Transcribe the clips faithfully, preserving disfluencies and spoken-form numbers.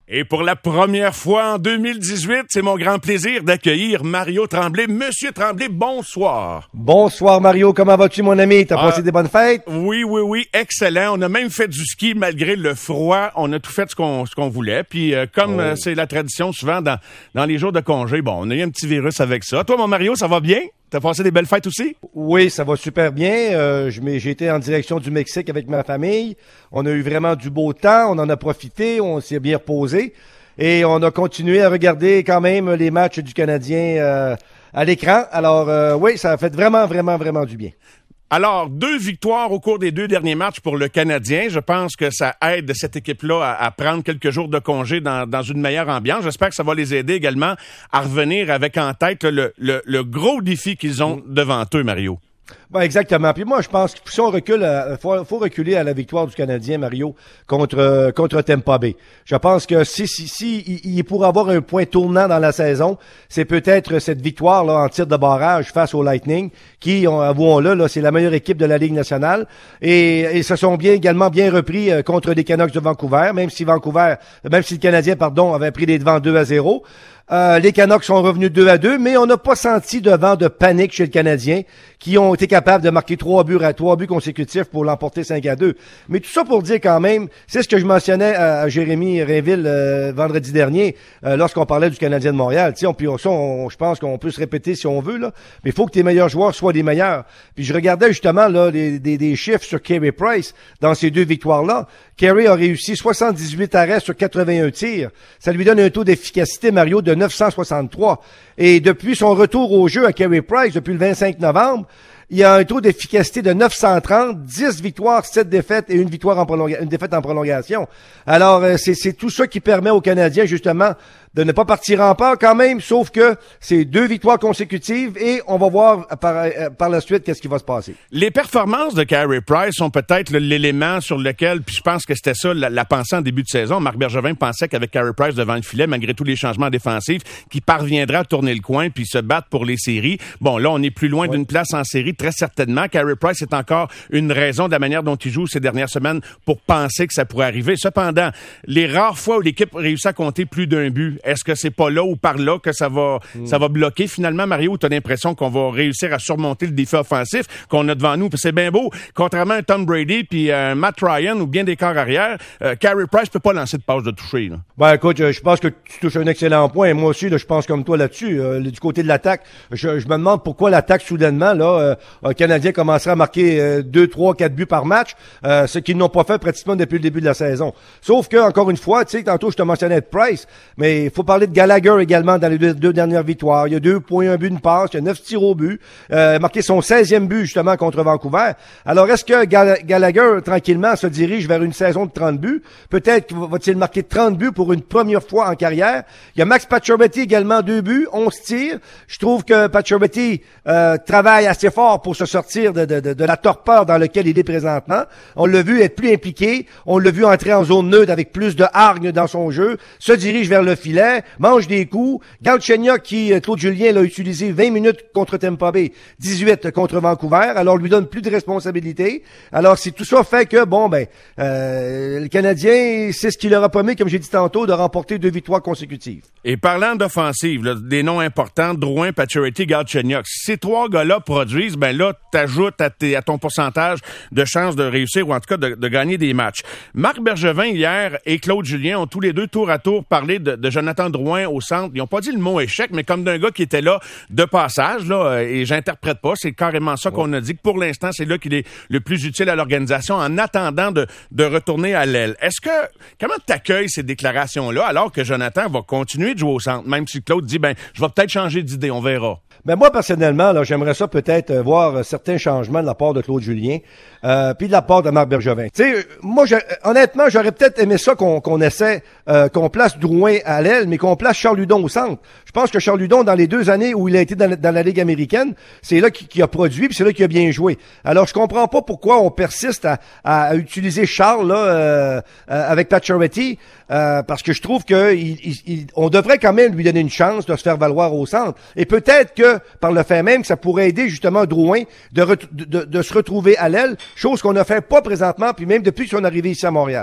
Et pour la première fois en deux mille dix-huit, c'est mon grand plaisir d'accueillir Mario Tremblay. Monsieur Tremblay, bonsoir. Bonsoir Mario, comment vas-tu mon ami? T'as Ah, passé des bonnes fêtes? Oui, oui, oui, excellent. On a même fait du ski malgré le froid. On a tout fait ce qu'on ce qu'on voulait. Puis euh, comme Oh. euh, c'est la tradition souvent dans, dans les jours de congé, bon, on a eu un petit virus avec ça. Toi, mon Mario, ça va bien? T'as passé des belles fêtes aussi? Oui, ça va super bien. Euh, je m'ai- j'ai été en direction du Mexique avec ma famille. On a eu vraiment du beau temps, on en a profité, on s'est bien reposé. Et on a continué à regarder quand même les matchs du Canadien euh, à l'écran. Alors euh, oui, ça a fait vraiment, vraiment, vraiment du bien. Alors, deux victoires au cours des deux derniers matchs pour le Canadien. Je pense que ça aide cette équipe-là à, à prendre quelques jours de congé dans, dans une meilleure ambiance. J'espère que ça va les aider également à revenir avec en tête le, le, le gros défi qu'ils ont devant eux, Mario. Ben exactement. Puis moi, je pense que si on recule, il faut, faut reculer à la victoire du Canadien, Mario, contre euh, contre Tampa Bay. Je pense que si si, si il, il pourrait avoir un point tournant dans la saison, c'est peut-être cette victoire là en tir de barrage face au Lightning, qui, on, avouons-le, là, c'est la meilleure équipe de la Ligue nationale, et et se sont bien également bien repris euh, contre les Canucks de Vancouver, même si Vancouver, même si le Canadien, pardon, avait pris les devants deux à zéro. Euh, les Canucks sont revenus deux à deux, mais on n'a pas senti de vent de panique chez le Canadien, qui ont été capables de marquer trois buts à trois buts consécutifs pour l'emporter cinq à deux. Mais tout ça pour dire quand même, c'est ce que je mentionnais à, à Jérémy Rainville euh, vendredi dernier, euh, lorsqu'on parlait du Canadien de Montréal. Tu sais, on, puis ça, on- je pense qu'on peut se répéter si on veut, là, mais il faut que tes meilleurs joueurs soient les meilleurs. Puis je regardais justement là les, des, des chiffres sur Carey Price dans ces deux victoires-là. Carey a réussi soixante-dix-huit arrêts sur quatre-vingt-un tirs. Ça lui donne un taux d'efficacité, Mario, de neuf cent soixante-trois. Et depuis son retour au jeu à Carey Price, depuis le vingt-cinq novembre, il a un taux d'efficacité de neuf cent trente, dix victoires, sept défaites et une victoire en prolonga- une défaite en prolongation. Alors, euh, c'est, c'est tout ça qui permet aux Canadiens, justement, de ne pas partir en peur quand même, sauf que c'est deux victoires consécutives et on va voir par, euh, par la suite qu'est-ce qui va se passer. Les performances de Carey Price sont peut-être le- l'élément sur lequel, puis je pense que c'était ça la, la pensée en début de saison. Marc Bergevin pensait qu'avec Carey Price devant le filet, malgré tous les changements défensifs, qu'il parviendrait à tourner le coin puis se battre pour les séries. Bon, là, on est plus loin Ouais. d'une place en série, très certainement. Carey Price est encore une raison de la manière dont il joue ces dernières semaines pour penser que ça pourrait arriver. Cependant, les rares fois où l'équipe réussit à compter plus d'un but, est-ce que c'est pas là ou par là que ça va Mm. ça va bloquer finalement, Mario? Ou t'as l'impression qu'on va réussir à surmonter le défi offensif qu'on a devant nous? Puis c'est bien beau. Contrairement à Tom Brady puis euh, Matt Ryan ou bien des corps arrière, euh, Carey Price peut pas lancer de passe de toucher, là. Ben écoute, je je pense que tu touches un excellent point. Moi aussi, là, je pense comme toi là-dessus. Euh, du côté de l'attaque, je, je me demande pourquoi l'attaque soudainement, là, euh, un Canadien commencerait à marquer euh, deux, trois, quatre buts par match, euh, ce qu'ils n'ont pas fait pratiquement depuis le début de la saison. Sauf que, encore une fois, tu sais, tantôt je te mentionnais de Price, mais il faut parler de Gallagher également dans les deux, deux dernières victoires. Il y a deux points, un but, une passe, il y a neuf tirs au but, euh, marqué son seizième but justement contre Vancouver. Alors, est-ce que Gall- Gallagher, tranquillement, se dirige vers une saison de trente buts? Peut-être va-t-il marquer trente buts pour une première fois en carrière. Il y a Max Pacioretty également, deux buts, onze tirs. Je trouve que Pacioretty euh, travaille assez fort pour se sortir de, de, de, de la torpeur dans laquelle il est présentement. On l'a vu être plus impliqué. On l'a vu entrer en zone neutre avec plus de hargne dans son jeu. Se dirige vers le filet, mange des coups. Galchenyuk qui, euh, Claude Julien, l'a utilisé vingt minutes contre Tampa Bay, dix-huit contre Vancouver. Alors, lui donne plus de responsabilités. Alors, c'est tout ça fait que, bon, ben, euh, le Canadien, c'est ce qui leur a promis, comme j'ai dit tantôt, de remporter deux victoires consécutives. Et parlant d'offensive, là, des noms importants, Drouin, Pacioretty, Galchenyuk, si ces trois gars-là produisent, ben là, t'ajoutes à, tes, à ton pourcentage de chances de réussir ou en tout cas de, de gagner des matchs. Marc Bergevin, hier, et Claude Julien ont tous les deux tour à tour parlé de, de Jonathan Drouin au centre. Ils n'ont pas dit le mot échec, mais comme d'un gars qui était là de passage, là, et j'interprète pas, c'est carrément ça qu'on a dit, que pour l'instant, c'est là qu'il est le plus utile à l'organisation en attendant de, de retourner à l'aile. Est-ce que, comment t'accueilles ces déclarations-là alors que Jonathan va continuer de jouer au centre, même si Claude dit, ben, je vais peut-être changer d'idée, on verra. Ben moi, personnellement, là, j'aimerais ça peut-être euh, voir euh, certains changements de la part de Claude Julien, euh, puis de la part de Marc Bergevin. Tu sais, euh, moi, je- honnêtement, j'aurais peut-être aimé ça qu'on qu'on essaie, euh, qu'on place Drouin à l'aile, mais qu'on place Charles Hudon au centre. Je pense que Charles Hudon, dans les deux années où il a été dans la, dans la Ligue américaine, c'est là qu'il qu'il a produit, puis c'est là qu'il a bien joué. Alors, je comprends pas pourquoi on persiste à, à, à utiliser Charles là, euh, euh, avec Pacioretty, euh, parce que je trouve que il, il, il- on devrait quand même lui donner une chance de se faire valoir au centre. Et peut-être que, par le fait même, que ça pourrait aider justement Drouin de, ret- de, de, de se retrouver à l'aile, chose qu'on ne fait pas présentement, puis même depuis son arrivée ici à Montréal.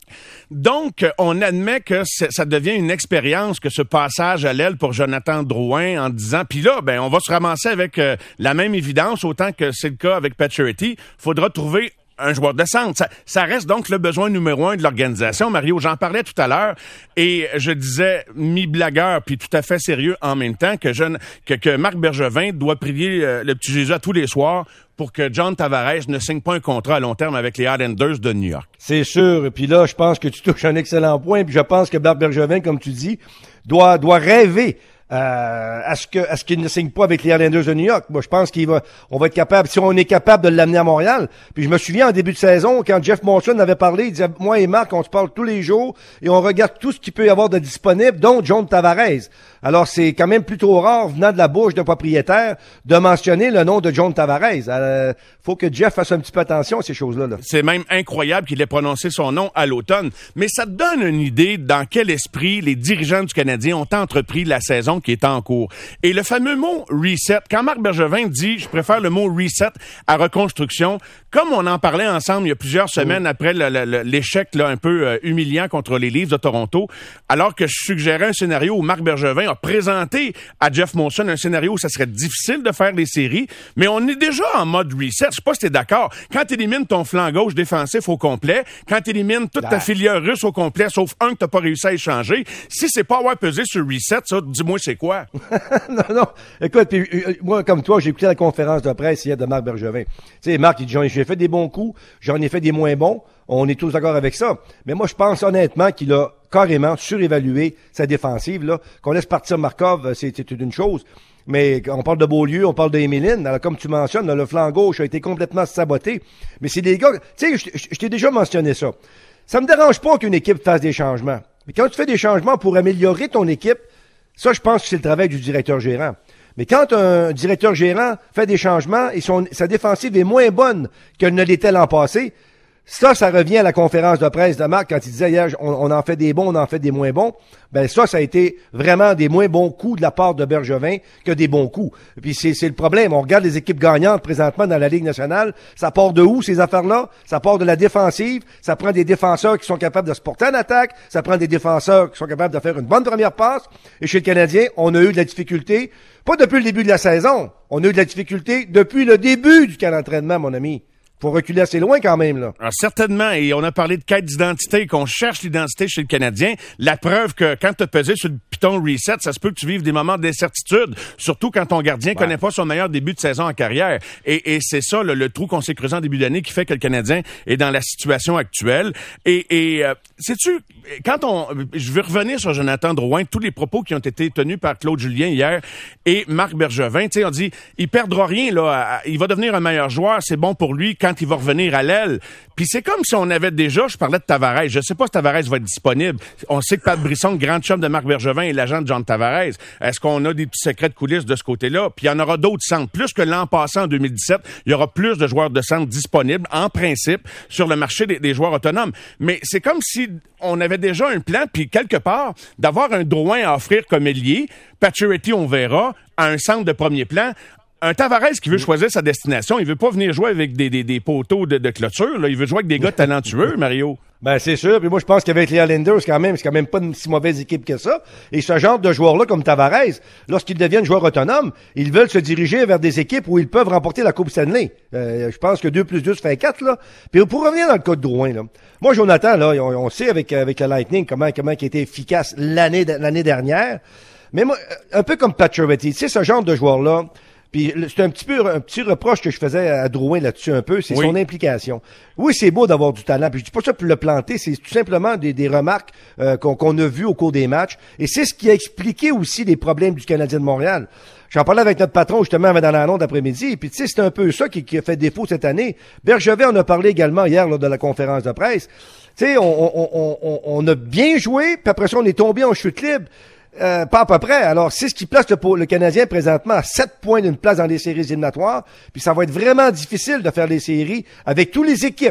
Donc, on admet que ça devient une expérience, que ce passage à l'aile pour Jonathan Drouin en disant, puis là, ben, on va se ramasser avec euh, la même évidence, autant que c'est le cas avec Pacioretty. Faudra trouver un joueur de centre. Ça, ça reste donc le besoin numéro un de l'organisation. Mario, j'en parlais tout à l'heure et je disais, mi-blagueur puis tout à fait sérieux en même temps, que, je, que, que Marc Bergevin doit prier euh, le petit Jésus à tous les soirs pour que John Tavares ne signe pas un contrat à long terme avec les Islanders de New York. C'est sûr. Et puis là, je pense que tu touches un excellent point. Puis je pense que Marc Bergevin, comme tu dis, doit, doit rêver Euh, à ce que, à ce qu'il ne signe pas avec les Islanders de New York. Moi, je pense qu'il va, on va être capable, si on est capable de l'amener à Montréal. Puis je me souviens en début de saison, quand Jeff Monson avait parlé, il disait, moi et Marc, on se parle tous les jours et on regarde tout ce qu'il peut y avoir de disponible, dont John Tavares. Alors, c'est quand même plutôt rare, venant de la bouche de propriétaire, de mentionner le nom de John Tavares. Euh, faut que Jeff fasse un petit peu attention à ces choses-là, là. C'est même incroyable qu'il ait prononcé son nom à l'automne. Mais ça te donne une idée dans quel esprit les dirigeants du Canadien ont entrepris la saison qui est en cours. Et le fameux mot « reset », quand Marc Bergevin dit « je préfère le mot « reset » à « reconstruction », comme on en parlait ensemble il y a plusieurs semaines oui. après le, le, l'échec là, un peu euh, humiliant contre les Leafs de Toronto, alors que je suggérais un scénario où Marc Bergevin a présenté à Jeff Monson un scénario où ça serait difficile de faire des séries, mais on est déjà en mode « reset ». Je sais pas si t'es d'accord. Quand t'élimines ton flanc gauche défensif au complet, quand t'élimines toute ta filière russe au complet, sauf un que t'as pas réussi à échanger, si c'est pas avoir pesé sur « reset », ça, dis-moi c'est quoi? non, non. Écoute, puis, euh, moi, comme toi, j'ai écouté la conférence de presse hier de Marc Bergevin. Tu sais, Marc, il dit, j'ai fait des bons coups, j'en ai fait des moins bons. On est tous d'accord avec ça. Mais moi, je pense honnêtement qu'il a carrément surévalué sa défensive, là. Qu'on laisse partir Markov, c'est, c'est une chose. Mais on parle de Beaulieu, on parle d'Emeline. Alors, comme tu mentionnes, le flanc gauche a été complètement saboté. Mais c'est des gars... Tu sais, je, je, je t'ai déjà mentionné ça. Ça me dérange pas qu'une équipe fasse des changements. Mais quand tu fais des changements pour améliorer ton équipe, ça, je pense que c'est le travail du directeur gérant. Mais quand un directeur gérant fait des changements et son, sa défensive est moins bonne qu'elle ne l'était l'an passé, ça, ça revient à la conférence de presse de Marc quand il disait hier, on, on en fait des bons, on en fait des moins bons. Ben ça, ça a été vraiment des moins bons coups de la part de Bergevin que des bons coups. Et puis c'est, c'est le problème. On regarde les équipes gagnantes présentement dans la Ligue nationale. Ça part de où, ces affaires-là? Ça part de la défensive. Ça prend des défenseurs qui sont capables de se porter en attaque. Ça prend des défenseurs qui sont capables de faire une bonne première passe. Et chez le Canadien, on a eu de la difficulté. Pas depuis le début de la saison. On a eu de la difficulté depuis le début du camp d'entraînement, mon ami. Faut reculer assez loin quand même, là. Alors, certainement, et on a parlé de quête d'identité, qu'on cherche l'identité chez le Canadien. La preuve que quand tu as pesé sur le piton reset, ça se peut que tu vives des moments d'incertitude, surtout quand ton gardien ouais. connaît pas son meilleur début de saison en carrière. Et, et c'est ça, le, le trou qu'on s'est creusé en début d'année qui fait que le Canadien est dans la situation actuelle. Et, et euh, sais-tu, quand on... Je veux revenir sur Jonathan Drouin, tous les propos qui ont été tenus par Claude Julien hier et Marc Bergevin, tu sais, on dit, il perdra rien, là, il va devenir un meilleur joueur, c'est bon pour lui quand il va revenir à l'aile. Puis c'est comme si on avait déjà, je parlais de Tavares, je sais pas si Tavares va être disponible. On sait que Pat Brisson, grand chum de Marc Bergevin, est l'agent de John Tavares. Est-ce qu'on a des petits secrets de coulisses de ce côté-là? Puis il y en aura d'autres centres. Plus que l'an passé, en deux mille dix-sept, il y aura plus de joueurs de centre disponibles, en principe, sur le marché des, des joueurs autonomes. Mais c'est comme si on avait déjà un plan, puis quelque part, d'avoir un Drouin à offrir comme ailier, Pacioretty, on verra, à un centre de premier plan. Un Tavares qui veut choisir sa destination, il veut pas venir jouer avec des, des, des poteaux de, de clôture, là. Il veut jouer avec des gars talentueux, Mario. Ben, c'est sûr. Puis moi, je pense qu'avec les Islanders, quand même, c'est quand même pas une si mauvaise équipe que ça. Et ce genre de joueurs-là, comme Tavares, lorsqu'ils deviennent joueurs autonomes, ils veulent se diriger vers des équipes où ils peuvent remporter la Coupe Stanley. Euh, je pense que deux plus deux, ça fait quatre, là. Puis pour revenir dans le cas de Drouin, là. Moi, Jonathan, là, on, on sait avec, avec le Lightning comment, comment il a été efficace l'année, l'année dernière. Mais moi, un peu comme Pacioretty, tu sais, ce genre de joueur-là, puis c'est un petit peu un petit reproche que je faisais à Drouin là-dessus un peu, c'est oui. son implication. Oui, c'est beau d'avoir du talent, puis je dis pas ça pour le planter, c'est tout simplement des, des remarques euh, qu'on, qu'on a vues au cours des matchs, et c'est ce qui a expliqué aussi les problèmes du Canadien de Montréal. J'en parlais avec notre patron justement dans la ronde d'après-midi, et puis tu sais, c'est un peu ça qui, qui a fait défaut cette année. Bergevin en a parlé également hier lors de la conférence de presse. Tu sais, on, on, on, on, on a bien joué, puis après ça, on est tombé en chute libre. Euh, pas à peu près. Alors, c'est ce qui place le, le Canadien présentement à sept points d'une place dans les séries éliminatoires. Puis ça va être vraiment difficile de faire les séries avec toutes les équipes.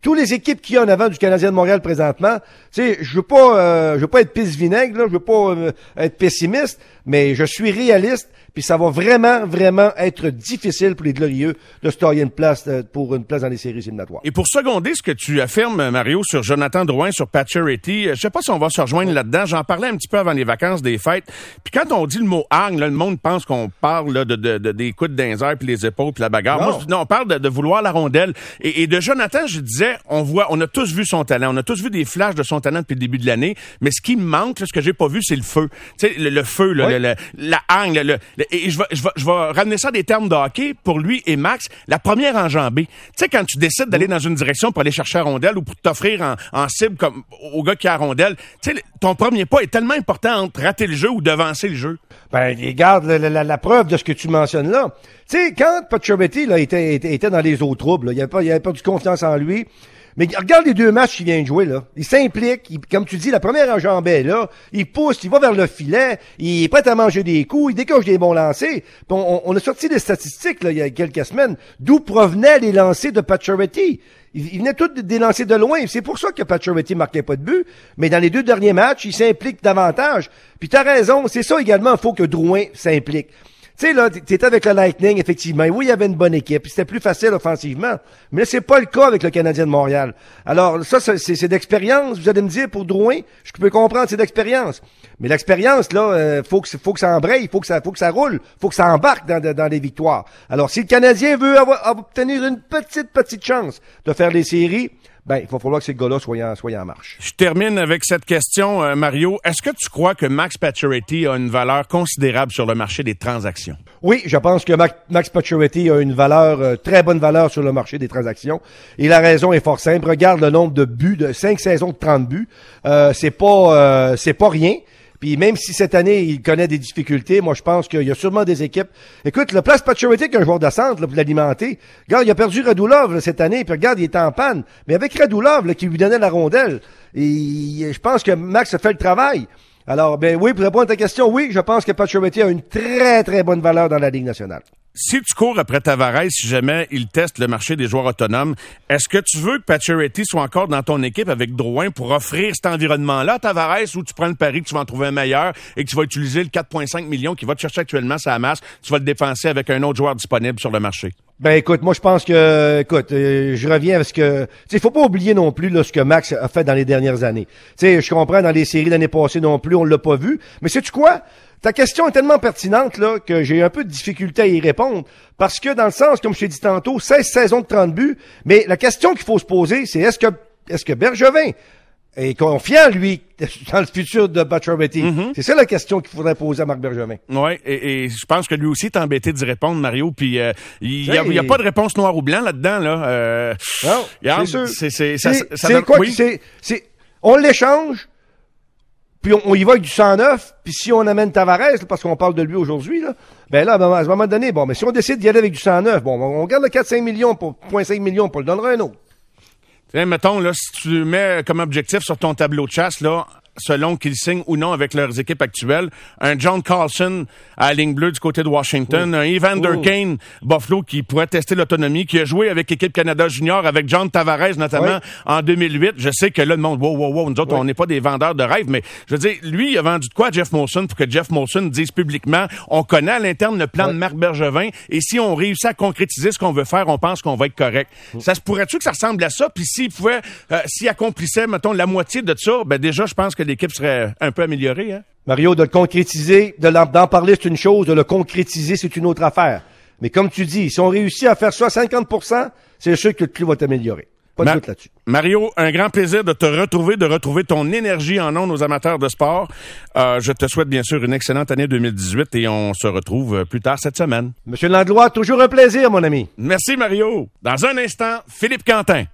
Tous les équipes qu'il y a en avant du Canadien de Montréal présentement, tu sais, je veux pas, euh, je veux pas être pisse-vinaigre, là, je veux pas euh, être pessimiste, mais je suis réaliste, puis ça va vraiment, vraiment être difficile pour les Glorieux de se tailler une place euh, pour une place dans les séries éliminatoires. Et pour seconder ce que tu affirmes, Mario, sur Jonathan Drouin, sur Pacioretty, je sais pas si on va se rejoindre là-dedans. J'en parlais un petit peu avant les vacances des fêtes. Puis quand on dit le mot hargne, là, le monde pense qu'on parle là, de, de, de des coups de dinzer, puis les épaules, puis la bagarre. Non. Moi, je dis non, on parle de, de vouloir la rondelle. Et, et de Jonathan, je disais, on voit, on a tous vu son talent, on a tous vu des flashs de son talent depuis le début de l'année. Mais ce qui me manque, là, ce que j'ai pas vu, c'est le feu. Tu sais, le, le feu, là, oui. le, le, la hargne. Le, le, et je vais, je vais, je vais ramener ça à des termes de hockey pour lui et Max. La première enjambée. Tu sais, quand tu décides d'aller dans une direction pour aller chercher la rondelle ou pour t'offrir en, en cible comme au gars qui a la rondelle, tu sais, ton premier pas est tellement important entre rater le jeu ou devancer le jeu. Ben, regarde la, la, la preuve de ce que tu mentionnes là. Tu sais, quand Pacioretty là était, était, était dans les eaux troubles, là, il avait pas, il avait pas du confiance en lui. Mais regarde les deux matchs qu'il vient de jouer, là. Il s'implique, il, comme tu dis, la première enjambée, là, il pousse, il va vers le filet, il est prêt à manger des coups, il décoche des bons lancers. Puis on, on a sorti des statistiques, là, il y a quelques semaines, d'où provenaient les lancers de Pacioretty. Il, il venait tous des lancers de loin. C'est pour ça que Pacioretty marquait pas de but. Mais dans les deux derniers matchs, il s'implique davantage. Puis t'as raison, c'est ça également, il faut que Drouin s'implique. Tu sais, là, t'étais avec le Lightning, effectivement. Oui, il y avait une bonne équipe. C'était plus facile offensivement. Mais là, c'est pas le cas avec le Canadien de Montréal. Alors, ça, c'est, c'est d'expérience. Vous allez me dire, pour Drouin, je peux comprendre, c'est d'expérience. Mais l'expérience, là, euh, faut que, faut que ça embraye, faut que ça, faut que ça roule, faut que ça embarque dans, dans, dans les victoires. Alors, si le Canadien veut avoir, obtenir une petite, petite chance de faire les séries, ben, il va falloir que ces gars-là soient en, soient en marche. Je termine avec cette question, euh, Mario. Est-ce que tu crois que Max Pacioretty a une valeur considérable sur le marché des transactions? Oui, je pense que Max, Max Pacioretty a une valeur, euh, très bonne valeur sur le marché des transactions. Et la raison est fort simple. Regarde le nombre de buts, de cinq saisons de trente buts. Euh, c'est pas, euh, c'est pas rien. Puis même si cette année, il connaît des difficultés, moi, je pense qu'il y a sûrement des équipes. Écoute, le place Pacioretty qu'un joueur de centre, là, pour l'alimenter. Regarde, il a perdu Radulov, là, cette année, puis regarde, il est en panne. Mais avec Radulov, là, qui lui donnait la rondelle, et je pense que Max a fait le travail. Alors, ben oui, pour répondre à ta question, oui, je pense que Pacioretty a une très, très bonne valeur dans la Ligue nationale. Si tu cours après Tavares, si jamais il teste le marché des joueurs autonomes, est-ce que tu veux que Pacioretty soit encore dans ton équipe avec Drouin pour offrir cet environnement-là à Tavares, où tu prends le pari que tu vas en trouver un meilleur et que tu vas utiliser le quatre virgule cinq millions qui va te chercher actuellement sa masse, tu vas le dépenser avec un autre joueur disponible sur le marché? Ben écoute, moi je pense que, écoute, euh, je reviens à ce que, tu sais, faut pas oublier non plus là ce que Max a fait dans les dernières années. Tu sais, je comprends dans les séries l'année passée non plus, on l'a pas vu, mais sais-tu quoi? Ta question est tellement pertinente là que j'ai un peu de difficulté à y répondre parce que dans le sens, comme je t'ai dit tantôt, seize saisons de trente buts, mais la question qu'il faut se poser, c'est est-ce que est-ce que Bergevin est confiant, lui, dans le futur de Pacioretty? Mm-hmm. C'est ça la question qu'il faudrait poser à Marc Bergevin. Oui, et, et je pense que lui aussi est embêté d'y répondre, Mario, puis euh, il n'y a, y a pas de réponse noir ou blanc là-dedans. Là. Euh, non, regarde, c'est sûr. C'est, c'est, ça, c'est, ça c'est donne, quoi? Oui. C'est, c'est, on l'échange, puis on, on y va avec du cent neuf, puis si on amène Tavares, là, parce qu'on parle de lui aujourd'hui, là, ben là, à un moment donné, bon, mais si on décide d'y aller avec du cent neuf, bon, on garde le quatre virgule cinq millions, pour zéro virgule cinq millions, pour le donner un autre. T'sais, mettons, là, si tu mets comme objectif sur ton tableau de chasse, là, selon qu'ils signent ou non avec leurs équipes actuelles, un John Carlson à la ligne bleue du côté de Washington, oh. un Evander oh. Kane, Buffalo, qui pourrait tester l'autonomie, qui a joué avec l'équipe Canada Junior, avec John Tavares notamment, oui. en deux mille huit. Je sais que là, le monde, wow, wow, wow, nous autres, oui. on n'est pas des vendeurs de rêves, mais je veux dire, lui, il a vendu de quoi à Jeff Molson pour que Jeff Molson dise publiquement, on connaît à l'interne le plan oui. de Marc Bergevin, et si on réussit à concrétiser ce qu'on veut faire, on pense qu'on va être correct. Oui. Ça se pourrait-tu que ça ressemble à ça? Puis s'il pouvait, euh, s'il accomplissait, mettons, la moitié de ça, ben déjà, je pense que l'équipe serait un peu améliorée, hein? Mario, de le concrétiser, de d'en parler, c'est une chose, de le concrétiser, c'est une autre affaire. Mais comme tu dis, si on réussit à faire ça à cinquante pour cent, c'est sûr que le club va t'améliorer. Pas de Ma- doute là-dessus. Mario, un grand plaisir de te retrouver, de retrouver ton énergie en ondes aux amateurs de sport. Euh, je te souhaite bien sûr une excellente année deux mille dix-huit et on se retrouve plus tard cette semaine. Monsieur Langlois, toujours un plaisir, mon ami. Merci, Mario. Dans un instant, Philippe Quentin.